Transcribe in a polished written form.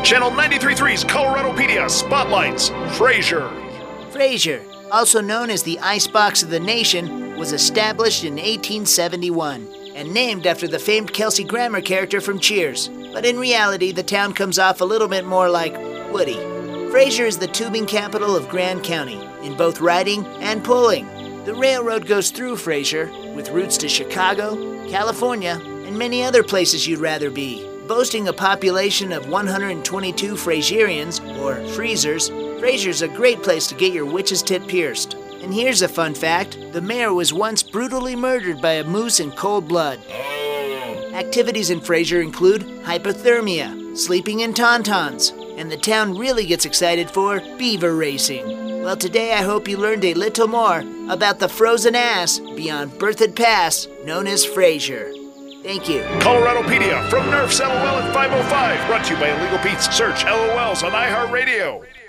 Channel 93.3's Coloradopedia spotlights Frasier. Frasier, also known as the Icebox of the Nation, was established in 1871 and named after the famed Kelsey Grammer character from Cheers. But in reality, the town comes off a little bit more like Woody. Frasier is the tubing capital of Grand County, in both riding and pulling. The railroad goes through Frasier, with routes to Chicago, California, and many other places you'd rather be. Boasting a population of 122 Fraserians, or Freezers, Frasier's a great place to get your witch's tit pierced. And here's a fun fact. The mayor was once brutally murdered by a moose in cold blood. Activities in Frasier include hypothermia, sleeping in tauntauns, and the town really gets excited for beaver racing. Well, today I hope you learned a little more about the frozen ass beyond Berthoud Pass, known as Frasier. Thank you. Coloradopedia from Nerf's LOL at 505. Brought to you by Illegal Pete's. Search LOLs on iHeartRadio.